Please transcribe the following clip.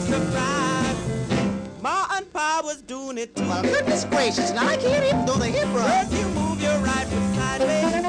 surprise. Ma and Pa was doing it too. Well, goodness gracious, now I can't even do the hip run. First you move your right foot sideways,